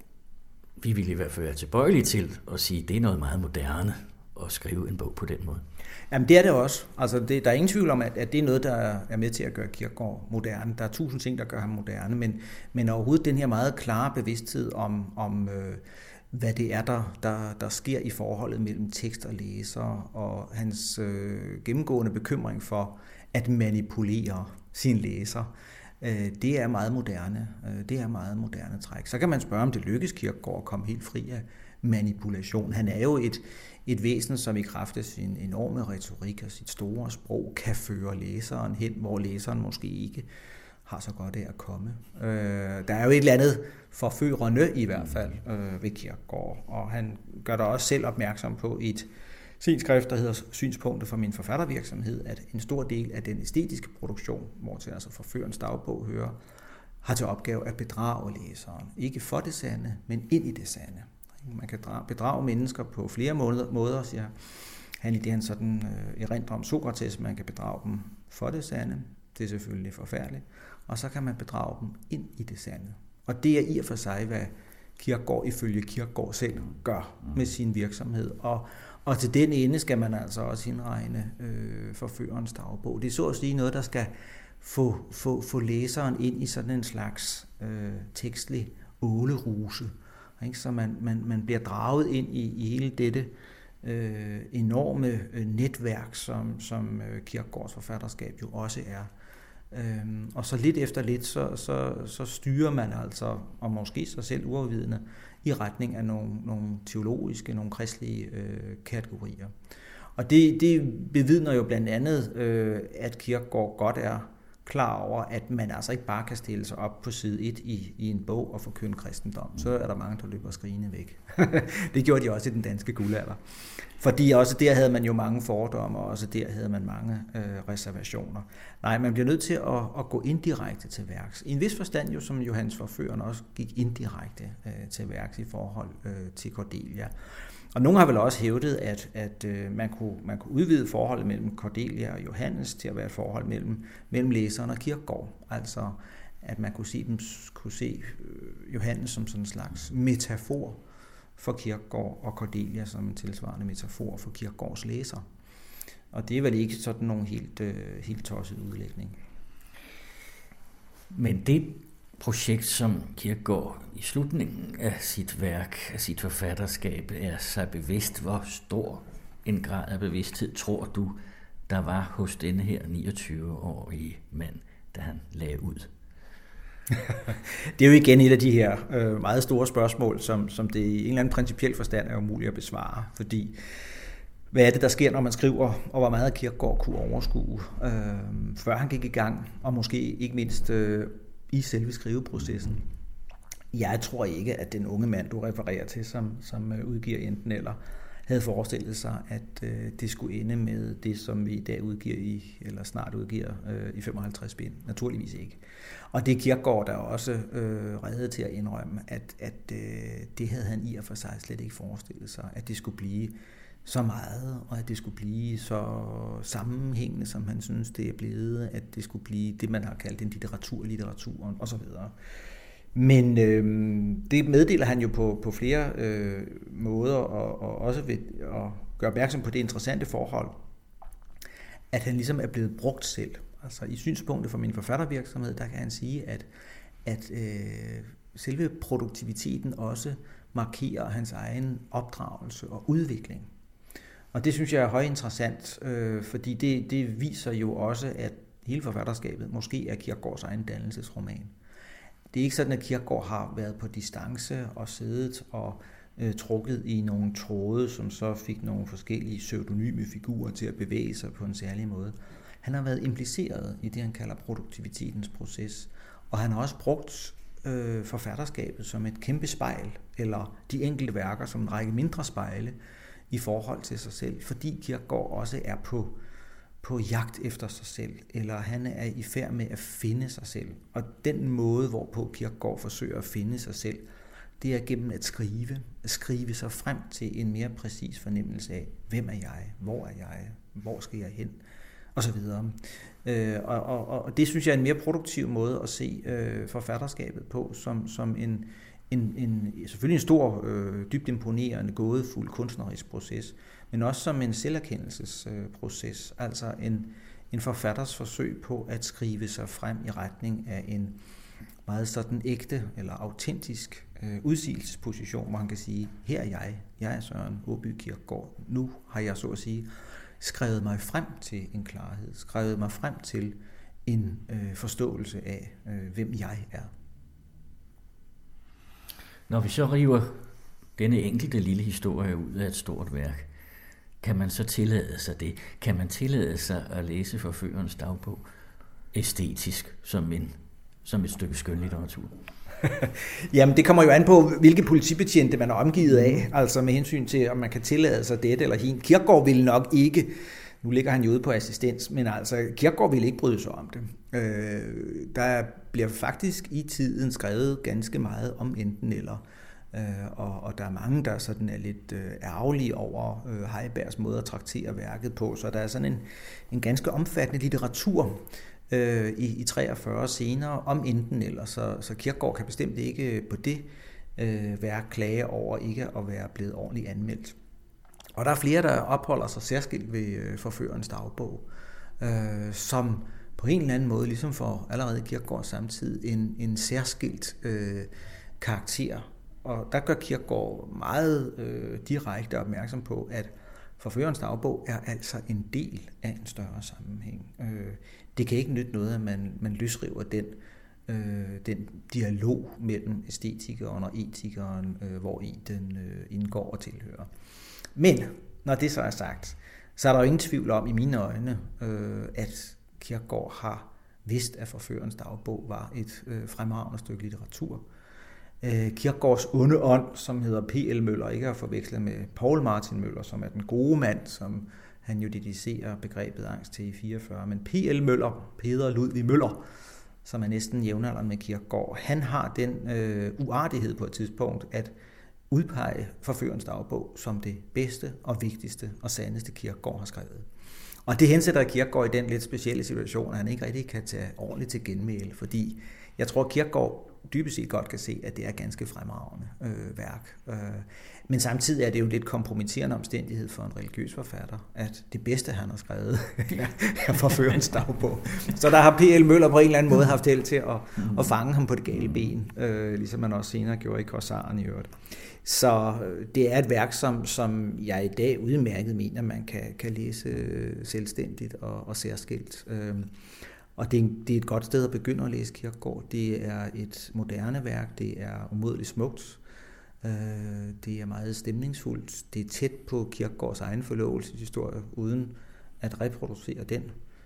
vi vil i hvert fald være tilbøjelige til at sige, at det er noget meget moderne at skrive en bog på den måde. Jamen det er det også. Altså det, der er ingen tvivl om, at, at det er noget, der er med til at gøre Kierkegaard moderne. Der er tusind ting, der gør ham moderne, men, men overhovedet den her meget klare bevidsthed om, om øh, hvad det er, der, der, der sker i forholdet mellem tekst og læser, og hans øh, gennemgående bekymring for at manipulere sin læser, øh, det er meget moderne. Øh, det er meget moderne træk. Så kan man spørge, om det lykkes Kierkegaard at komme helt fri af manipulation. Han er jo et, et væsen, som i kraft af sin enorme retorik og sit store sprog kan føre læseren hen, hvor læseren måske ikke har så godt af at komme. Øh, der er jo et eller andet forførende i hvert fald øh, ved Kierkegaard, og han gør der også selv opmærksom på i et sin skrift, der hedder Synspunktet for min forfattervirksomhed, at en stor del af den æstetiske produktion, hvor til altså forførens dagbog hører, har til opgave at bedrage læseren. Ikke for det sande, men ind i det sande. Man kan bedrage mennesker på flere måder, siger han i det, han sådan øh, erindrer om Sokrates. Man kan bedrage dem for det sande. Det er selvfølgelig forfærdeligt. Og så kan man bedrage dem ind i det sande. Og det er i og for sig, hvad Kierkegaard ifølge Kierkegaard selv gør med sin virksomhed. Og, og til den ende skal man altså også indregne øh, forførerens dagbog. Det er så at sige noget, der skal få, få, få læseren ind i sådan en slags øh, tekstlig åleruse. Ikke? Så man, man, man bliver draget ind i, i hele dette øh, enorme øh, netværk, som, som øh, Kierkegaards forfatterskab jo også er. Øhm, og så lidt efter lidt, så, så, så styrer man altså, og måske sig selv uafvidende, i retning af nogle, nogle teologiske, nogle kristelige øh, kategorier. Og det, det bevidner jo blandt andet, øh, at Kierkegaard godt er klar over, at man altså ikke bare kan stille sig op på side et i, i en bog og forkynde kristendom. Så er der mange, der løber skrigende væk. Det gjorde de også i den danske guldalder. Fordi også der havde man jo mange fordomme, og også der havde man mange øh, reservationer. Nej, man bliver nødt til at, at gå indirekte til værks. I en vis forstand jo, som Johannes Forføreren også gik indirekte øh, til værks i forhold øh, til Cordelia. Og nogle har vel også hævdet, at, at øh, man, kunne, man kunne udvide forholdet mellem Cordelia og Johannes til at være et forhold mellem, mellem læseren og Kierkegaard. Altså, at man kunne se, dem, kunne se øh, Johannes som sådan en slags metafor for Kierkegaard, og Cordelia som en tilsvarende metafor for Kierkegaards læser. Og det er vel ikke sådan nogen helt, øh, helt tosset udlægning. Men det projekt, som Kierkegaard i slutningen af sit værk, af sit forfatterskab, er sig bevidst, hvor stor en grad af bevidsthed tror du, der var hos denne her niogtyve-årige mand, da han lagde ud? Det er jo igen et af de her øh, meget store spørgsmål, som, som det i en eller anden principiel forstand er umuligt at besvare, fordi hvad er det, der sker, når man skriver, og hvor meget Kierkegaard kunne overskue, øh, før han gik i gang, og måske ikke mindst øh, i selve skriveprocessen. Jeg tror ikke, at den unge mand, du refererer til, som, som udgiver enten eller, havde forestillet sig, at øh, det skulle ende med det, som vi i dag udgiver i, eller snart udgiver øh, i femoghalvtreds bind. Naturligvis ikke. Og det er Kierkegaard, der også øh, reddet til at indrømme, at, at øh, det havde han i og for sig slet ikke forestillet sig, at det skulle blive så meget, og at det skulle blive så sammenhængende, som han synes, det er blevet, at det skulle blive det, man har kaldt en litteratur, litteraturen osv. Men øh, det meddeler han jo på, på flere øh, måder, og, og også ved at gøre opmærksom på det interessante forhold, at han ligesom er blevet brugt selv. Altså i synspunktet for min forfattervirksomhed, der kan han sige, at, at øh, selve produktiviteten også markerer hans egen opdragelse og udvikling. Og det synes jeg er højinteressant, øh, fordi det, det viser jo også, at hele forfatterskabet måske er Kierkegaards egen dannelsesroman. det er ikke sådan, at Kierkegaard har været på distance og siddet og øh, trukket i nogle tråde, som så fik nogle forskellige pseudonyme figurer til at bevæge sig på en særlig måde. Han har været impliceret i det, han kalder produktivitetens proces, og han har også brugt øh, forfatterskabet som et kæmpe spejl, eller de enkelte værker som en række mindre spejle i forhold til sig selv, fordi Kierkegaard også er på, på jagt efter sig selv, eller han er i færd med at finde sig selv. Og den måde, hvorpå Kierkegaard forsøger at finde sig selv, det er gennem at skrive, at skrive sig frem til en mere præcis fornemmelse af, hvem er jeg, hvor er jeg, hvor skal jeg hen, og så videre. Øh, og, og, og det synes jeg er en mere produktiv måde at se øh, forfatterskabet på, som, som en, en, en selvfølgelig en stor, øh, dybt imponerende, gådefuld kunstnerisk proces, men også som en selverkendelsesproces, øh, altså en, en forfatters forsøg på at skrive sig frem i retning af en meget sådan ægte eller autentisk øh, udsigelsesposition, hvor han kan sige, her er jeg, jeg er Søren Åby Kierkegaard, nu har jeg så at sige skrevet mig frem til en klarhed, skrevet mig frem til en øh, forståelse af, øh, hvem jeg er. Når vi så river denne enkelte lille historie ud af et stort værk, kan man så tillade sig det? Kan man tillade sig at læse forførerens dagbog æstetisk som, en, som et stykke skønlitteratur? Jamen, det kommer jo an på, hvilke politibetjente man er omgivet af, altså med hensyn til, om man kan tillade sig dette eller hin. Kierkegaard ville nok ikke, nu ligger han jo ude på assistens, men altså, Kierkegaard ville ikke bryde sig om det. Øh, der bliver faktisk i tiden skrevet ganske meget om enten eller, øh, og, og der er mange, der sådan er lidt øh, ærgerlige over øh, Heibergs måde at traktere værket på, så der er sådan en, en ganske omfattende litteratur, I, i treogfyrre senere om enten eller, så, så Kierkegaard kan bestemt ikke på det øh, være klage over ikke at være blevet ordentligt anmeldt. Og der er flere, der opholder sig særskilt ved øh, forførerens dagbog, øh, som på en eller anden måde, ligesom for allerede Kierkegaard samtidig, en, en særskilt øh, karakter. Og der gør Kierkegaard meget øh, direkte opmærksom på, at forførerens dagbog er altså en del af en større sammenhæng. Øh, Det kan ikke nytte noget, at man, man løsriver den, øh, den dialog mellem æstetikeren og etikeren, øh, hvor i den øh, indgår og tilhører. Men når det så er sagt, så er der jo ingen tvivl om i mine øjne, øh, at Kierkegaard har vidst, at forførerens dagbog var et øh, fremragende stykke litteratur. Øh, Kierkegaards onde ånd, som hedder P L Møller, ikke at forveksle med Poul Martin Møller, som er den gode mand, som han jo dedicerer begrebet angst til i fireogfyrre, men P L Møller, Peder Ludvig Møller, som er næsten jævnaldrende med Kierkegaard, han har den øh, uartighed på et tidspunkt at udpege forførerens dagbog som det bedste og vigtigste og sandeste Kierkegaard har skrevet. Og det hensætter Kierkegaard i den lidt specielle situation, at han ikke rigtig kan tage ordentligt til genmæle, fordi jeg tror, Kierkegaard dybest set godt kan se, at det er ganske fremragende øh, værk. Øh, men samtidig er det jo en lidt kompromitterende omstændighed for en religiøs forfatter, at det bedste, han har skrevet, er forførerens dagbog. Så der har P L Møller på en eller anden måde haft held til at, at fange ham på det gale ben, øh, ligesom man også senere gjorde i Korsaren i øvrigt. Så det er et værk, som, som jeg i dag udmærket mener, man kan, kan læse selvstændigt og, og særskilt. Øh, Og det er, det er et godt sted at begynde at læse Kierkegaard. Det er et moderne værk, det er umådeligt smukt, det er meget stemningsfuldt, det er tæt på Kierkegaards egen forlovelseshistorie, uden at reproducere den.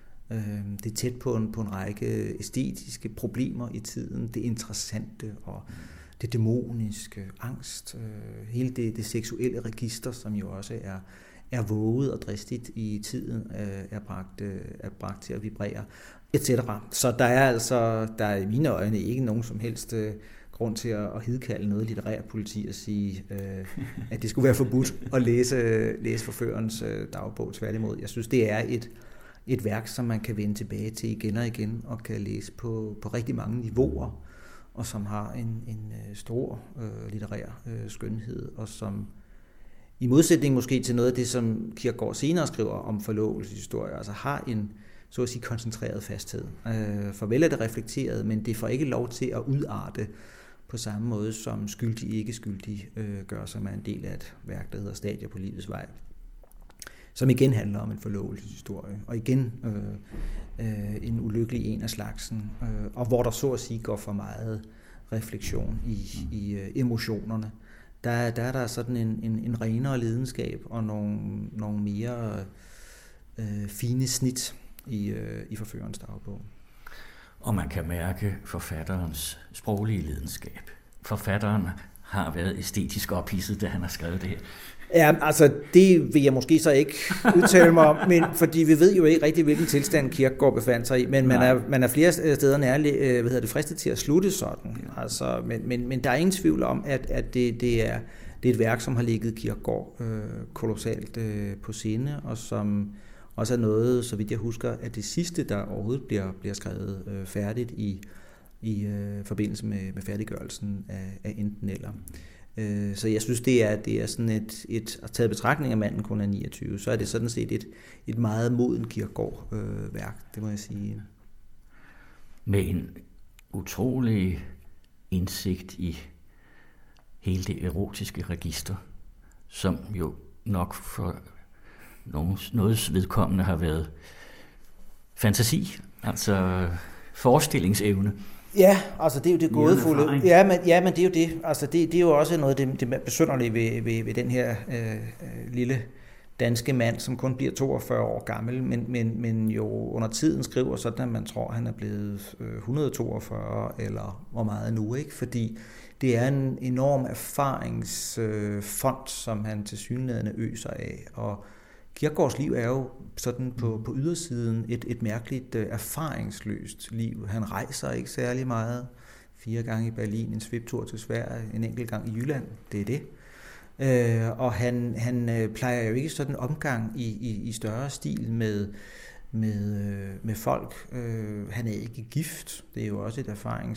Det er tæt på en, på en række æstetiske problemer i tiden, det interessante og det dæmoniske, angst, hele det, det seksuelle register, som jo også er, er våget og dristigt i tiden, er bragt, er bragt til at vibrere, et cetera. Så der er altså, der er i mine øjne ikke nogen som helst øh, grund til at, at hidkalde noget litterært politi og sige, øh, at det skulle være forbudt at læse, læse forførerens øh, dagbog. Tværtimod. Jeg synes, det er et, et værk, som man kan vende tilbage til igen og igen, og kan læse på, på rigtig mange niveauer, og som har en, en stor øh, litterær øh, skønhed, og som i modsætning måske til noget af det, som Kierkegaard senere skriver om forlovelseshistorie, altså har en så at sige koncentreret fasthed. Øh, farvel er det reflekteret, men det får ikke lov til at udarte på samme måde, som skyldig ikke skyldig øh, gør, som er en del af et værk, der hedder Stadier på livets vej, som igen handler om en forlovelseshistorie, og igen øh, øh, en ulykkelig en af slagsen, øh, og hvor der så at sige går for meget refleksion i, i uh, emotionerne. Der, der er der sådan en, en, en renere lidenskab og nogle, nogle mere øh, fine snit i, øh, i forførerens dagbog. Og man kan mærke forfatterens sproglige lidenskab. Forfatteren har været æstetisk ophidset, da han har skrevet det her. Ja, altså det vil jeg måske så ikke udtale mig om, men fordi vi ved jo ikke rigtig, hvilken tilstand Kierkegaard befandt sig i, men man er, man er flere steder nærlig, hvad hedder det, fristet til at slutte sådan. Altså, men, men, men der er ingen tvivl om, at, at det, det, er, det er et værk, som har ligget Kierkegaard øh, kolossalt øh, på sinde, og som også er noget, så vidt jeg husker, at det sidste, der overhovedet bliver, bliver skrevet øh, færdigt i, i øh, forbindelse med, med færdiggørelsen af, af enten eller. Øh, så jeg synes, det er, det er sådan et, et at tage betragtning af manden kun er niogtyve, så er det sådan set et, et meget moden Kierkegaard-værk, øh, det må jeg sige. Med en utrolig indsigt i hele det erotiske register, som jo nok for noget vedkommende har været fantasi, altså forestillingsevne. Ja, altså det er jo det gådefulde. Ja, men, ja, men det er jo det. Altså det, det er jo også noget det, det besynderlige ved, ved, ved den her øh, lille danske mand, som kun bliver toogfyrre år gammel, men, men, men jo under tiden skriver sådan, at man tror, at han er blevet et hundrede og toogfyrre, eller hvor meget nu, ikke? Fordi det er en enorm erfaringsfond, som han tilsyneladende øser af, og Kierkegaards liv er jo sådan på, på ydersiden et, et mærkeligt uh, erfaringsløst liv. Han rejser ikke særlig meget. Fire gange i Berlin, en sviptur til Sverige, en enkelt gang i Jylland. Det er det. Uh, og han, han uh, plejer jo ikke sådan en omgang i, i, i større stil med, med, uh, med folk. Uh, han er ikke gift. Det er jo også et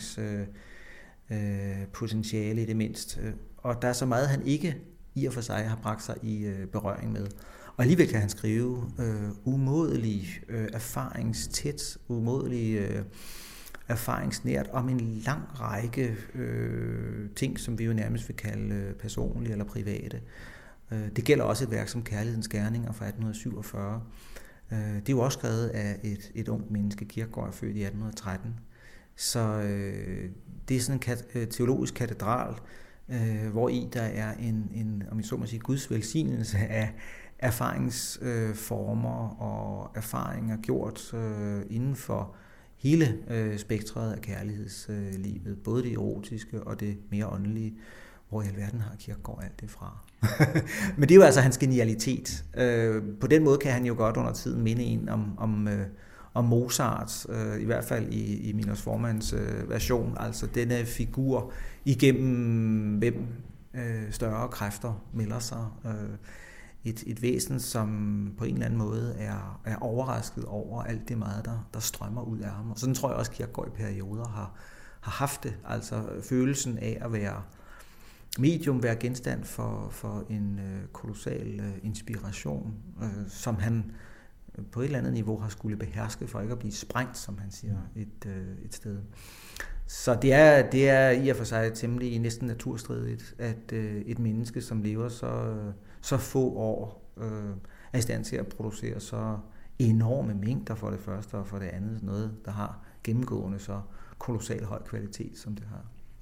erfaringspotentiale uh, uh, i det mindste. Uh, og der er så meget, han ikke i og for sig har bragt sig i uh, berøring med. Og alligevel kan han skrive øh, umådelig øh, erfaringstæt, umådelig øh, erfaringsnært om en lang række øh, ting, som vi jo nærmest vil kalde øh, personlige eller private. Øh, det gælder også et værk som Kærlighedens Gerninger fra atten syvogfyrre. Øh, det er jo også skrevet af et, et ungt menneske. Kierkegaard er født i atten tretten. Så øh, det er sådan en kat- teologisk katedral, øh, hvor i der er en, en, om jeg så må sige, Guds velsignelse af erfaringsformer øh, og erfaringer gjort øh, inden for hele øh, spektret af kærlighedslivet, øh, både det erotiske og det mere åndelige. Hvor i alverden har Kierkegaard alt det fra? Men det er jo altså hans genialitet. Øh, på den måde kan han jo godt under tiden minde en om, om, øh, om Mozart, øh, i hvert fald i, i Milos Formanns øh, version, altså denne figur igennem hvem øh, større kræfter melder sig. Øh, Et, et væsen, som på en eller anden måde er, er overrasket over alt det meget, der, der strømmer ud af ham. Og sådan tror jeg også, at Kierkegaard i perioder har, har haft det. Altså følelsen af at være medium, være genstand for, for en øh, kolossal øh, inspiration, øh, som han på et eller andet niveau har skulle beherske for ikke at blive sprængt, som han siger, et, øh, et sted. Så det er, det er i og for sig temmelig næsten naturstridigt, at øh, et menneske, som lever så, så få år, øh, er i stand til at producere så enorme mængder for det første, og for det andet noget, der har gennemgående så kolossal høj kvalitet, som det har.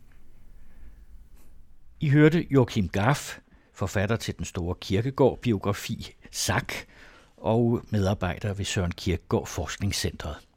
I hørte Joachim Garff, forfatter til den store Kierkegaard-biografi Sak, og medarbejder ved Søren Kierkegaard Forskningscentret.